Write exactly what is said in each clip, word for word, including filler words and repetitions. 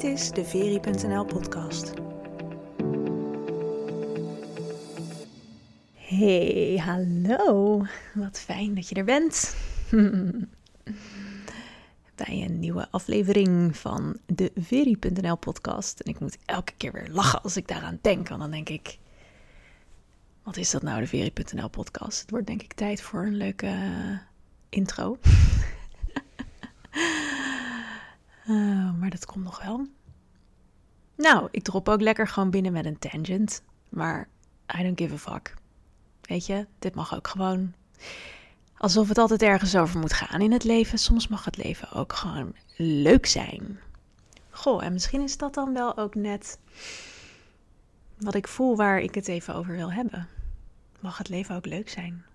Dit is de Veri punt n l podcast. Hey, hallo. Wat fijn dat je er bent. Bij een nieuwe aflevering van de Veri punt n l podcast. En ik moet elke keer weer lachen als ik daaraan denk. Want dan denk ik, wat is dat nou, de Veri punt n l podcast? Het wordt denk ik tijd voor een leuke uh, intro. Uh, maar dat komt nog wel. Nou, ik drop ook lekker gewoon binnen met een tangent. Maar I don't give a fuck. Weet je, dit mag ook gewoon. Alsof het altijd ergens over moet gaan in het leven. Soms mag het leven ook gewoon leuk zijn. Goh, en misschien is dat dan wel ook net wat ik voel waar ik het even over wil hebben. Mag het leven ook leuk zijn?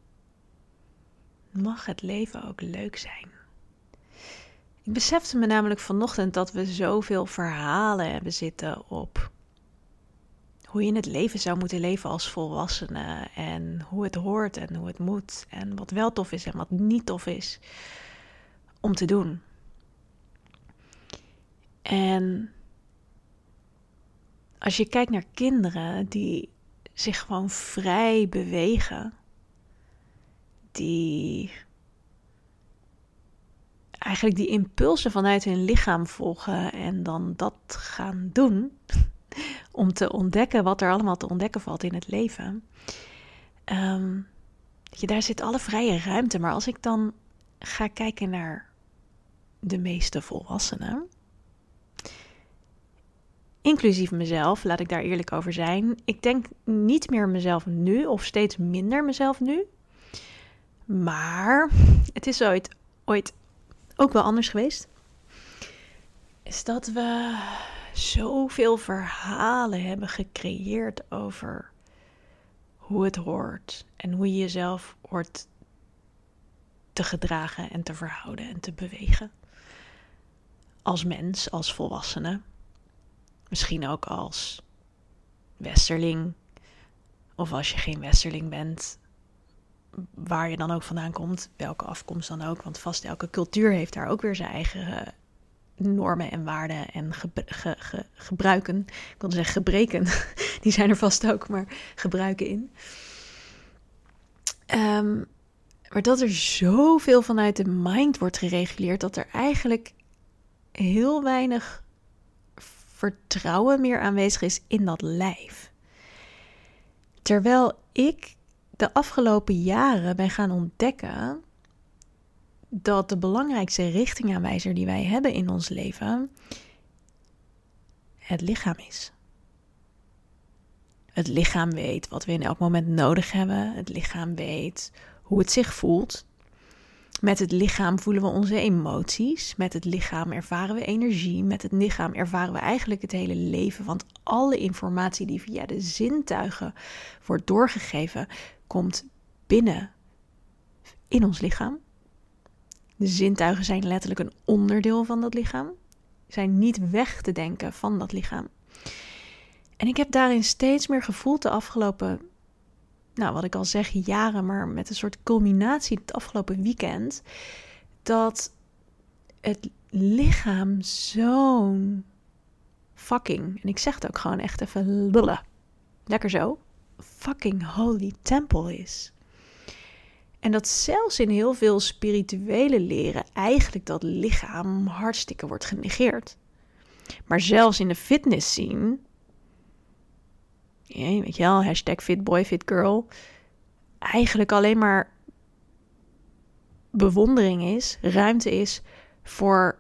Mag het leven ook leuk zijn? Ik besefte me namelijk vanochtend dat we zoveel verhalen hebben zitten op hoe je in het leven zou moeten leven als volwassene. En hoe het hoort en hoe het moet. En wat wel tof is en wat niet tof is om te doen. En als je kijkt naar kinderen die zich gewoon vrij bewegen. Die eigenlijk die impulsen vanuit hun lichaam volgen en dan dat gaan doen om te ontdekken wat er allemaal te ontdekken valt in het leven. Um, je, daar zit alle vrije ruimte, maar als ik dan ga kijken naar de meeste volwassenen, inclusief mezelf, laat ik daar eerlijk over zijn. Ik denk niet meer mezelf nu of steeds minder mezelf nu, maar het is ooit, ooit ook wel anders geweest, is dat we zoveel verhalen hebben gecreëerd over hoe het hoort en hoe je jezelf hoort te gedragen en te verhouden en te bewegen. Als mens, als volwassene, misschien ook als westerling, of als je geen westerling bent, waar je dan ook vandaan komt, welke afkomst dan ook. Want vast elke cultuur heeft daar ook weer zijn eigen uh, normen en waarden en ge- ge- ge- gebruiken. Ik wilde zeggen gebreken, die zijn er vast ook, maar gebruiken in. Um, maar dat er zoveel vanuit de mind wordt gereguleerd, dat er eigenlijk heel weinig vertrouwen meer aanwezig is in dat lijf. Terwijl ik de afgelopen jaren ben gaan ontdekken dat de belangrijkste richtingaanwijzer die wij hebben in ons leven het lichaam is. Het lichaam weet wat we in elk moment nodig hebben. Het lichaam weet hoe het zich voelt. Met het lichaam voelen we onze emoties. Met het lichaam ervaren we energie. Met het lichaam ervaren we eigenlijk het hele leven. Want alle informatie die via de zintuigen wordt doorgegeven, komt binnen in ons lichaam. De zintuigen zijn letterlijk een onderdeel van dat lichaam. Zijn niet weg te denken van dat lichaam. En ik heb daarin steeds meer gevoeld de afgelopen, nou wat ik al zeg, jaren, maar met een soort culminatie het afgelopen weekend, dat het lichaam zo'n fucking, en ik zeg het ook gewoon echt even lullen, lekker zo, fucking holy temple is. En dat zelfs in heel veel spirituele leren eigenlijk dat lichaam hartstikke wordt genegeerd. Maar zelfs in de fitness scene, ja, weet je wel, hashtag fitboy, fitgirl, eigenlijk alleen maar bewondering is, ruimte is voor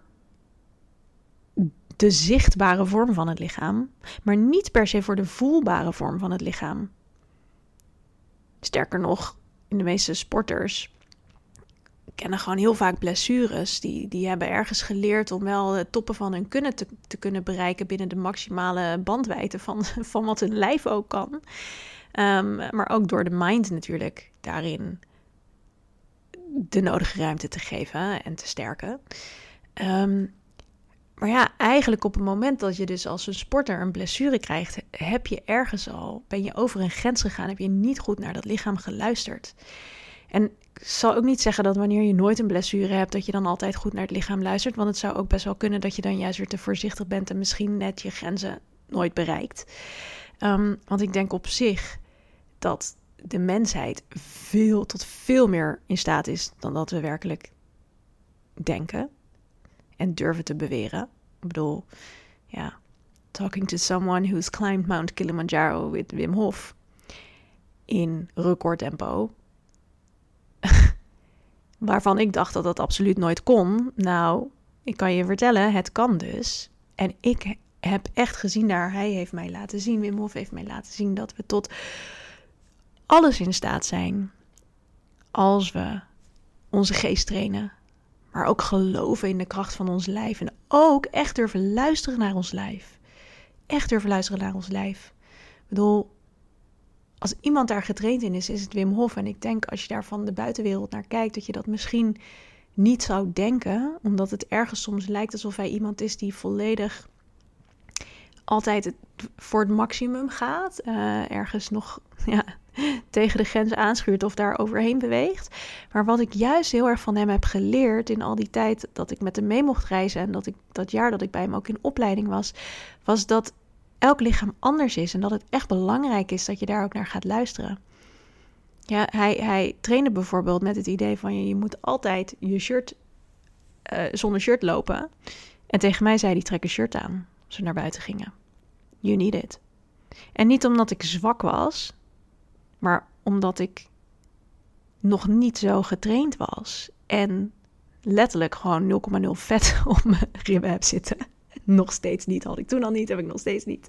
de zichtbare vorm van het lichaam, maar niet per se voor de voelbare vorm van het lichaam. Sterker nog, in de meeste sporters kennen gewoon heel vaak blessures. Die, die hebben ergens geleerd om wel de toppen van hun kunnen te, te kunnen bereiken binnen de maximale bandwijdte van, van wat hun lijf ook kan. Um, maar ook door de mind natuurlijk daarin de nodige ruimte te geven en te sterken. Um, maar ja, eigenlijk op het moment dat je dus als een sporter een blessure krijgt, heb je ergens al, ben je over een grens gegaan, heb je niet goed naar dat lichaam geluisterd. En ik zal ook niet zeggen dat wanneer je nooit een blessure hebt, dat je dan altijd goed naar het lichaam luistert. Want het zou ook best wel kunnen dat je dan juist weer te voorzichtig bent en misschien net je grenzen nooit bereikt. Um, want ik denk op zich dat de mensheid veel tot veel meer in staat is dan dat we werkelijk denken en durven te beweren. Ik bedoel, ja, talking to someone who's climbed Mount Kilimanjaro with Wim Hof in recordtempo, waarvan ik dacht dat dat absoluut nooit kon. Nou, ik kan je vertellen, het kan dus. En ik heb echt gezien daar, hij heeft mij laten zien, Wim Hof heeft mij laten zien dat we tot alles in staat zijn als we onze geest trainen, maar ook geloven in de kracht van ons lijf en ook echt durven luisteren naar ons lijf. Echt durven luisteren naar ons lijf. Ik bedoel, als iemand daar getraind in is, is het Wim Hof. En ik denk als je daar van de buitenwereld naar kijkt, dat je dat misschien niet zou denken, omdat het ergens soms lijkt alsof hij iemand is die volledig altijd het, voor het maximum gaat. Uh, ergens nog ja, tegen de grens aanschuurt of daar overheen beweegt. Maar wat ik juist heel erg van hem heb geleerd in al die tijd dat ik met hem mee mocht reizen en dat ik dat jaar dat ik bij hem ook in opleiding was, was dat elk lichaam anders is en dat het echt belangrijk is dat je daar ook naar gaat luisteren. Ja, hij, hij trainde bijvoorbeeld met het idee van je, je moet altijd je shirt uh, zonder shirt lopen. En tegen mij zei hij, trek een shirt aan als we naar buiten gingen. You need it. En niet omdat ik zwak was, maar omdat ik nog niet zo getraind was. En letterlijk gewoon nul komma nul vet op mijn ribben heb zitten. Nog steeds niet, had ik toen al niet, heb ik nog steeds niet.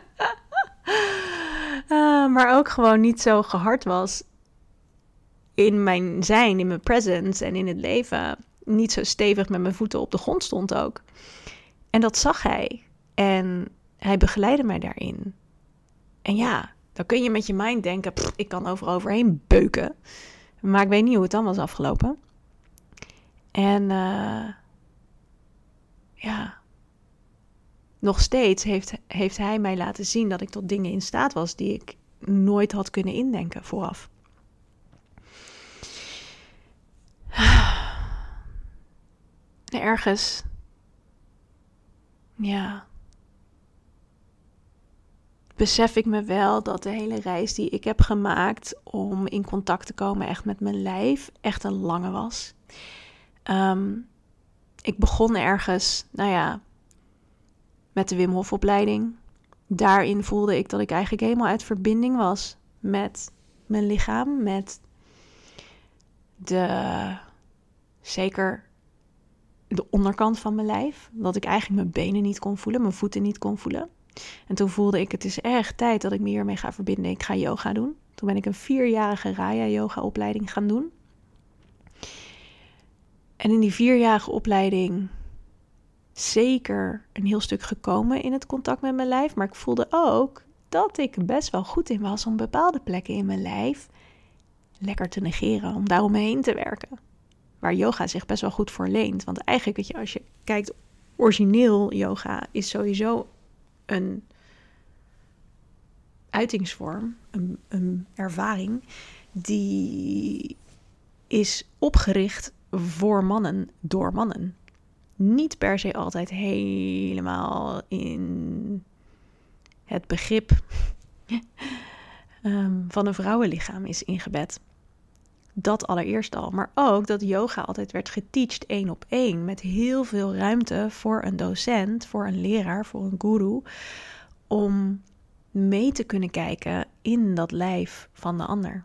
uh, maar ook gewoon niet zo gehard was in mijn zijn, in mijn presence en in het leven. Niet zo stevig met mijn voeten op de grond stond ook. En dat zag hij. En hij begeleidde mij daarin. En ja, dan kun je met je mind denken, pff, ik kan overal overheen beuken. Maar ik weet niet hoe het dan was afgelopen. En uh, ja, nog steeds heeft, heeft hij mij laten zien dat ik tot dingen in staat was die ik nooit had kunnen indenken vooraf. Ergens, ja, besef ik me wel dat de hele reis die ik heb gemaakt om in contact te komen echt met mijn lijf echt een lange was. Um, ik begon ergens, nou ja, met de Wim Hof opleiding. Daarin voelde ik dat ik eigenlijk helemaal uit verbinding was met mijn lichaam, met de, zeker de onderkant van mijn lijf. Dat ik eigenlijk mijn benen niet kon voelen, mijn voeten niet kon voelen. En toen voelde ik, het is echt tijd dat ik me hiermee ga verbinden. Ik ga yoga doen. Toen ben ik een vierjarige Raya yoga opleiding gaan doen. En in die vierjarige opleiding zeker een heel stuk gekomen in het contact met mijn lijf. Maar ik voelde ook dat ik best wel goed in was om bepaalde plekken in mijn lijf lekker te negeren. Om daaromheen te werken. Waar yoga zich best wel goed voor leent. Want eigenlijk, weet je, als je kijkt, origineel yoga is sowieso een uitingsvorm, een, een ervaring, die is opgericht voor mannen, door mannen. Niet per se altijd helemaal in het begrip um, van een vrouwenlichaam is ingebed. Dat allereerst al, maar ook dat yoga altijd werd geteacht één op één, met heel veel ruimte voor een docent, voor een leraar, voor een guru, om mee te kunnen kijken in dat lijf van de ander.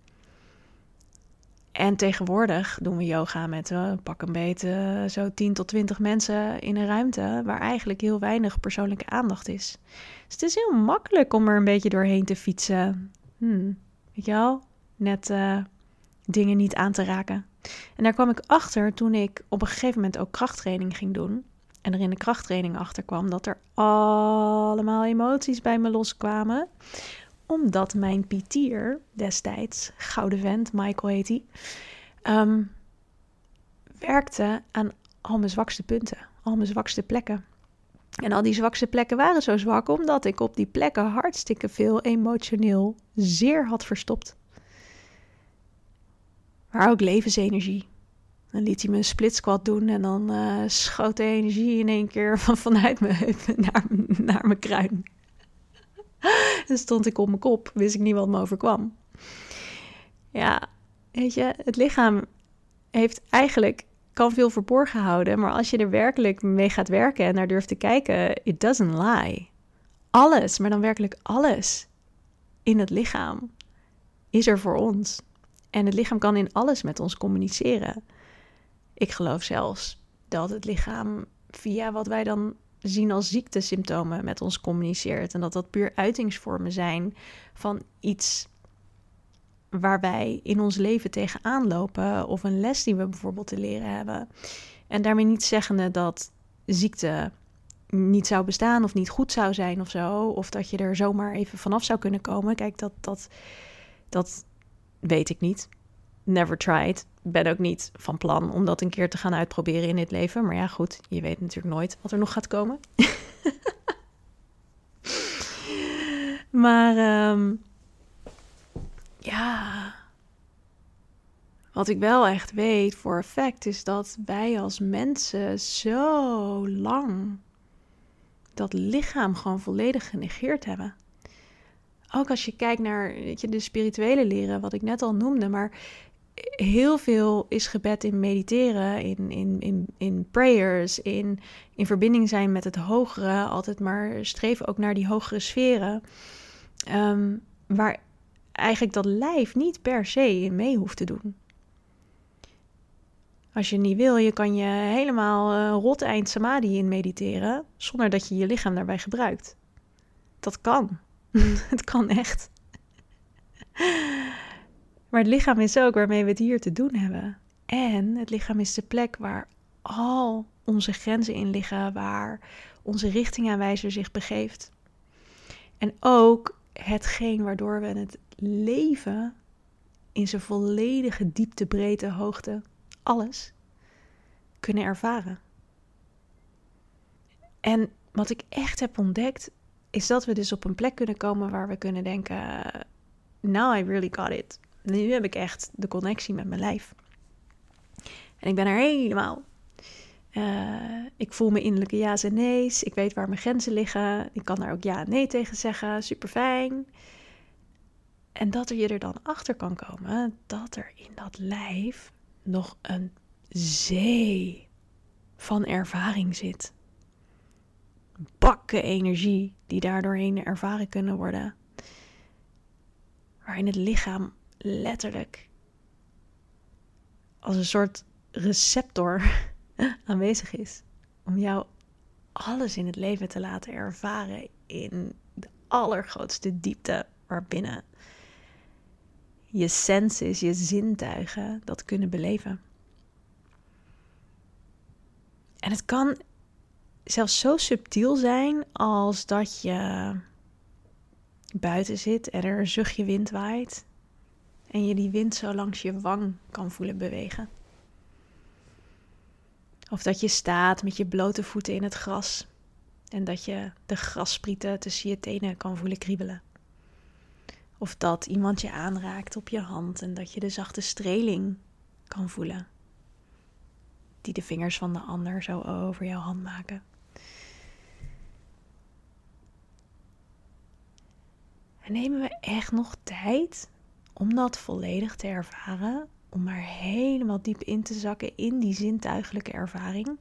En tegenwoordig doen we yoga met uh, pak een beetje zo tien tot twintig mensen in een ruimte waar eigenlijk heel weinig persoonlijke aandacht is. Dus het is heel makkelijk om er een beetje doorheen te fietsen. Hmm, weet je wel? Net uh, dingen niet aan te raken. En daar kwam ik achter toen ik op een gegeven moment ook krachttraining ging doen. En er in de krachttraining achter kwam dat er allemaal emoties bij me loskwamen. Omdat mijn P T'er destijds, gouden vent, Michael heet hij, um, werkte aan al mijn zwakste punten, al mijn zwakste plekken. En al die zwakste plekken waren zo zwak omdat ik op die plekken hartstikke veel emotioneel zeer had verstopt. Maar ook levensenergie. Dan liet hij me een split squat doen en dan uh, schoot de energie in één keer van, vanuit mijn heup naar, naar mijn kruin. Dan stond ik op mijn kop, wist ik niet wat me overkwam. Ja, weet je, het lichaam heeft eigenlijk, kan veel verborgen houden, maar als je er werkelijk mee gaat werken en naar durft te kijken, it doesn't lie. Alles, maar dan werkelijk alles in het lichaam is er voor ons. En het lichaam kan in alles met ons communiceren. Ik geloof zelfs dat het lichaam via wat wij dan zien als ziektesymptomen met ons communiceert. En dat dat puur uitingsvormen zijn van iets waar wij in ons leven tegenaan lopen. Of een les die we bijvoorbeeld te leren hebben. En daarmee niet zeggende dat ziekte niet zou bestaan of niet goed zou zijn of zo. Of dat je er zomaar even vanaf zou kunnen komen. Kijk, dat, dat, dat weet ik niet. Never tried. Ben ook niet van plan om dat een keer te gaan uitproberen in dit leven. Maar ja, goed, je weet natuurlijk nooit wat er nog gaat komen. maar um, ja, wat ik wel echt weet voor een fact is dat wij als mensen zo lang dat lichaam gewoon volledig genegeerd hebben. Ook als je kijkt naar, weet je, de spirituele leren, wat ik net al noemde, maar heel veel is gebed in mediteren, in, in, in, in prayers, in, in verbinding zijn met het hogere, altijd maar streven ook naar die hogere sferen, um, waar eigenlijk dat lijf niet per se in mee hoeft te doen. Als je niet wil, je kan je helemaal uh, rot eind samadhi in mediteren, zonder dat je je lichaam daarbij gebruikt. Dat kan. Het kan echt. Maar het lichaam is ook waarmee we het hier te doen hebben. En het lichaam is de plek waar al onze grenzen in liggen, waar onze richtingaanwijzer zich begeeft. En ook hetgeen waardoor we het leven in zijn volledige diepte, breedte, hoogte, alles kunnen ervaren. En wat ik echt heb ontdekt, is dat we dus op een plek kunnen komen waar we kunnen denken, now I really got it. Nu heb ik echt de connectie met mijn lijf. En ik ben er helemaal. Uh, ik voel mijn innerlijke ja's en nee's. Ik weet waar mijn grenzen liggen. Ik kan daar ook ja en nee tegen zeggen. Super fijn. En dat er je er dan achter kan komen dat er in dat lijf nog een zee van ervaring zit. Bakken energie die daardoorheen ervaren kunnen worden. Waarin het lichaam letterlijk als een soort receptor aanwezig is. Om jou alles in het leven te laten ervaren in de allergrootste diepte waarbinnen je senses, je zintuigen dat kunnen beleven. En het kan zelfs zo subtiel zijn als dat je buiten zit en er een zuchtje wind waait en je die wind zo langs je wang kan voelen bewegen. Of dat je staat met je blote voeten in het gras en dat je de grassprieten tussen je tenen kan voelen kriebelen. Of dat iemand je aanraakt op je hand en dat je de zachte streling kan voelen die de vingers van de ander zo over jouw hand maken. En nemen we echt nog tijd om dat volledig te ervaren, om maar helemaal diep in te zakken in die zintuigelijke ervaring?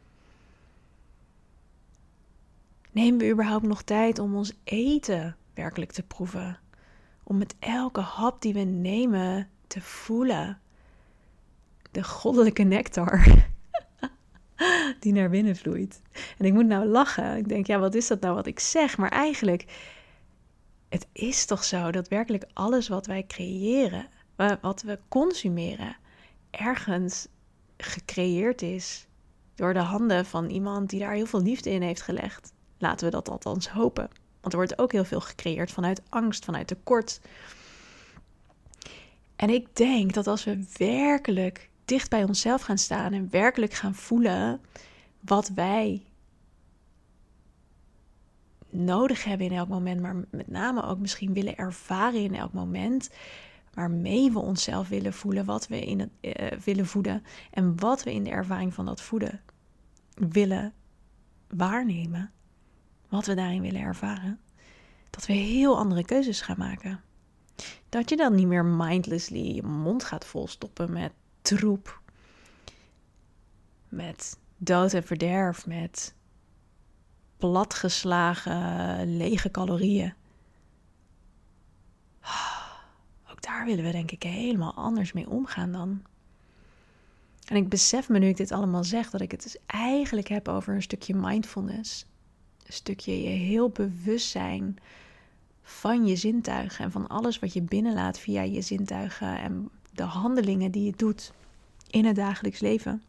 Nemen we überhaupt nog tijd om ons eten werkelijk te proeven? Om met elke hap die we nemen te voelen de goddelijke nectar die naar binnen vloeit. En ik moet nou lachen. Ik denk, ja, wat is dat nou wat ik zeg? Maar eigenlijk, het is toch zo dat werkelijk alles wat wij creëren, wat we consumeren, ergens gecreëerd is door de handen van iemand die daar heel veel liefde in heeft gelegd. Laten we dat althans hopen. Want er wordt ook heel veel gecreëerd vanuit angst, vanuit tekort. En ik denk dat als we werkelijk dicht bij onszelf gaan staan en werkelijk gaan voelen wat wij nodig hebben in elk moment, maar met name ook misschien willen ervaren in elk moment, waarmee we onszelf willen voelen, wat we in het uh, willen voeden en wat we in de ervaring van dat voeden willen waarnemen, wat we daarin willen ervaren, dat we heel andere keuzes gaan maken. Dat je dan niet meer mindlessly je mond gaat volstoppen met troep, met dood en verderf, met platgeslagen lege calorieën. Ook daar willen we denk ik helemaal anders mee omgaan dan. En ik besef me nu ik dit allemaal zeg, dat ik het dus eigenlijk heb over een stukje mindfulness. Een stukje je heel bewust zijn van je zintuigen en van alles wat je binnenlaat via je zintuigen en de handelingen die je doet in het dagelijks leven.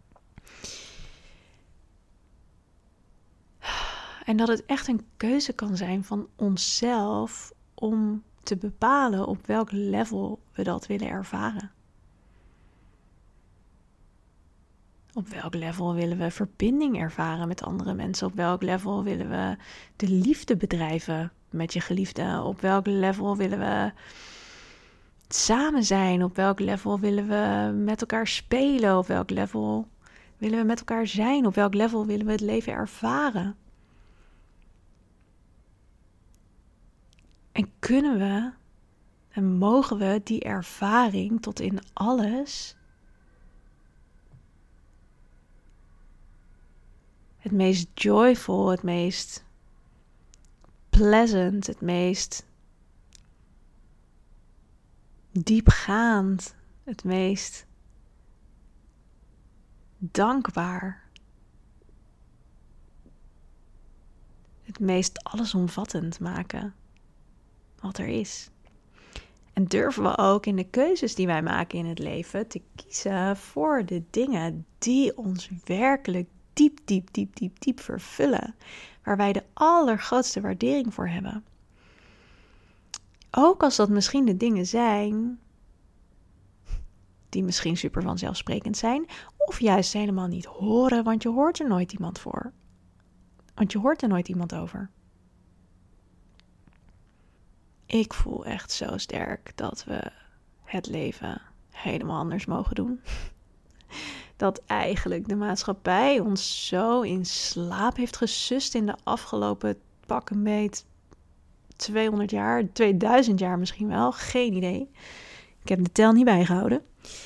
En dat het echt een keuze kan zijn van onszelf om te bepalen op welk level we dat willen ervaren. Op welk level willen we verbinding ervaren met andere mensen? Op welk level willen we de liefde bedrijven met je geliefde? Op welk level willen we samen zijn? Op welk level willen we met elkaar spelen? Op welk level willen we met elkaar zijn? Op welk level willen we het leven ervaren? En kunnen we en mogen we die ervaring tot in alles het meest joyful, het meest pleasant, het meest diepgaand, het meest dankbaar, het meest allesomvattend maken wat er is. En durven we ook in de keuzes die wij maken in het leven te kiezen voor de dingen die ons werkelijk diep, diep, diep, diep, diep vervullen. Waar wij de allergrootste waardering voor hebben. Ook als dat misschien de dingen zijn die misschien super vanzelfsprekend zijn. Of juist helemaal niet horen, want je hoort er nooit iemand voor. Want je hoort er nooit iemand over. Ik voel echt zo sterk dat we het leven helemaal anders mogen doen. Dat eigenlijk de maatschappij ons zo in slaap heeft gesust in de afgelopen pak een beet tweehonderd jaar, tweeduizend jaar misschien wel, geen idee. Ik heb de tel niet bijgehouden.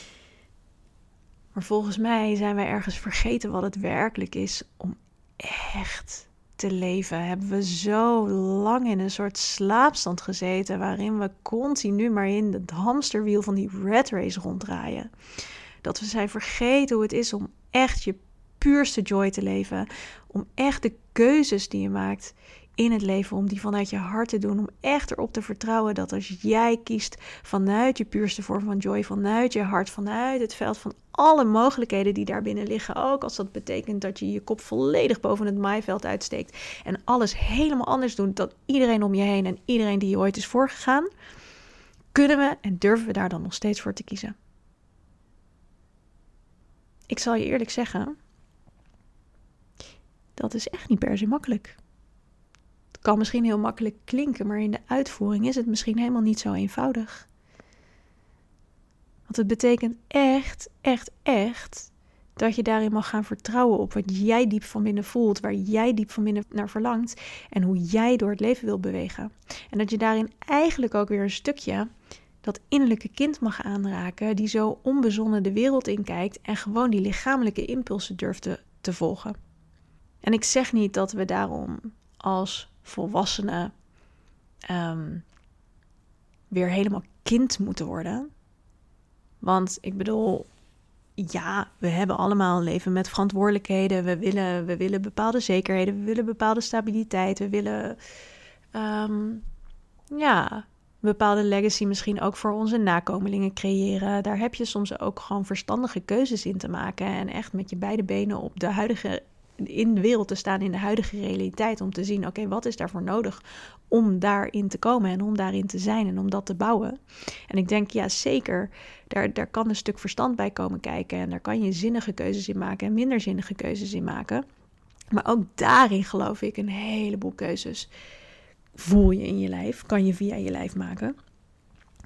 Maar volgens mij zijn wij ergens vergeten wat het werkelijk is om echt te leven. Hebben we zo lang in een soort slaapstand gezeten waarin we continu maar in het hamsterwiel van die rat race ronddraaien. Dat we zijn vergeten hoe het is om echt je puurste joy te leven. Om echt de keuzes die je maakt in het leven, om die vanuit je hart te doen. Om echt erop te vertrouwen dat als jij kiest vanuit je puurste vorm van joy, vanuit je hart, vanuit het veld van alle mogelijkheden die daarbinnen liggen. Ook als dat betekent dat je je kop volledig boven het maaiveld uitsteekt. En alles helemaal anders doet dan iedereen om je heen en iedereen die je ooit is voorgegaan. Kunnen we en durven we daar dan nog steeds voor te kiezen? Ik zal je eerlijk zeggen, dat is echt niet per se makkelijk. Het kan misschien heel makkelijk klinken, maar in de uitvoering is het misschien helemaal niet zo eenvoudig. Want het betekent echt, echt, echt dat je daarin mag gaan vertrouwen op wat jij diep van binnen voelt, waar jij diep van binnen naar verlangt en hoe jij door het leven wil bewegen. En dat je daarin eigenlijk ook weer een stukje dat innerlijke kind mag aanraken, die zo onbezonnen de wereld inkijkt en gewoon die lichamelijke impulsen durft te, te volgen. En ik zeg niet dat we daarom als volwassenen um, weer helemaal kind moeten worden. Want ik bedoel, ja, we hebben allemaal een leven met verantwoordelijkheden. We willen, we willen bepaalde zekerheden, we willen bepaalde stabiliteit, we willen um, ja, bepaalde legacy misschien ook voor onze nakomelingen creëren. Daar heb je soms ook gewoon verstandige keuzes in te maken en echt met je beide benen op de huidige in de wereld te staan, in de huidige realiteit, om te zien, oké, okay, wat is daarvoor nodig om daarin te komen en om daarin te zijn en om dat te bouwen. En ik denk, ja, zeker, daar, daar kan een stuk verstand bij komen kijken en daar kan je zinnige keuzes in maken en minder zinnige keuzes in maken. Maar ook daarin geloof ik een heleboel keuzes voel je in je lijf, kan je via je lijf maken.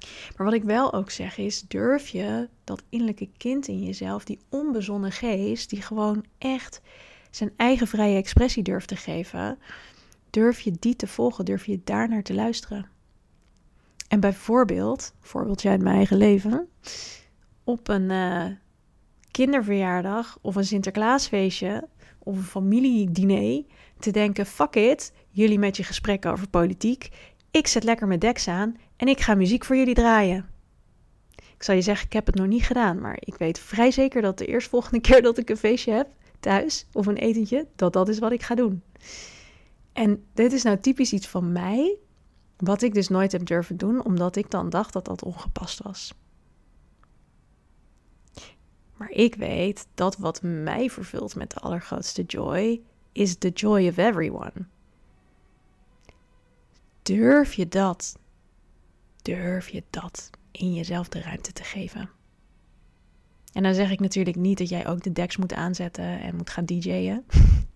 Maar wat ik wel ook zeg is, durf je dat innerlijke kind in jezelf, die onbezonnen geest, die gewoon echt zijn eigen vrije expressie durft te geven, durf je die te volgen, durf je daarnaar te luisteren. En bijvoorbeeld, voorbeeldje uit mijn eigen leven, op een uh, kinderverjaardag of een Sinterklaasfeestje of een familiediner te denken, fuck it, jullie met je gesprekken over politiek, ik zet lekker mijn deks aan en ik ga muziek voor jullie draaien. Ik zal je zeggen, ik heb het nog niet gedaan, maar ik weet vrij zeker dat de eerstvolgende keer dat ik een feestje heb thuis of een etentje, dat dat is wat ik ga doen. En dit is nou typisch iets van mij, wat ik dus nooit heb durven doen, omdat ik dan dacht dat dat ongepast was. Maar ik weet dat wat mij vervult met de allergrootste joy, is the joy of everyone. Durf je dat? Durf je dat in jezelf de ruimte te geven? En dan zeg ik natuurlijk niet dat jij ook de deks moet aanzetten en moet gaan D J'en.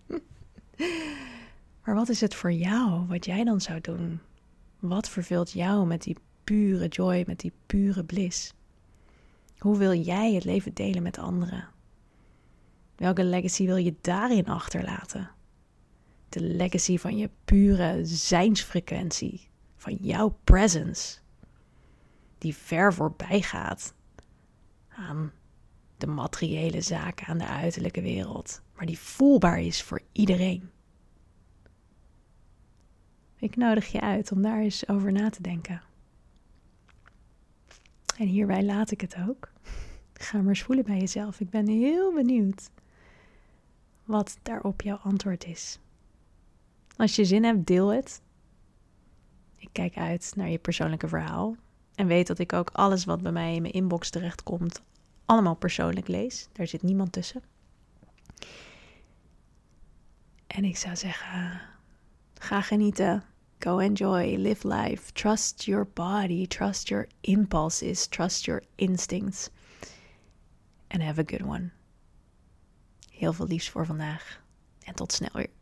Maar wat is het voor jou, wat jij dan zou doen? Wat vervult jou met die pure joy, met die pure bliss? Hoe wil jij het leven delen met anderen? Welke legacy wil je daarin achterlaten? De legacy van je pure zijnsfrequentie, van jouw presence, die ver voorbij gaat aan de materiële zaken, aan de uiterlijke wereld, maar die voelbaar is voor iedereen. Ik nodig je uit om daar eens over na te denken. En hierbij laat ik het ook. Ga maar eens voelen bij jezelf. Ik ben heel benieuwd wat daarop jouw antwoord is. Als je zin hebt, deel het. Ik kijk uit naar je persoonlijke verhaal. En weet dat ik ook alles wat bij mij in mijn inbox terechtkomt, allemaal persoonlijk lees. Daar zit niemand tussen. En ik zou zeggen, ga genieten. Go enjoy, live life, trust your body, trust your impulses, trust your instincts. And have a good one. Heel veel liefs voor vandaag en tot snel weer.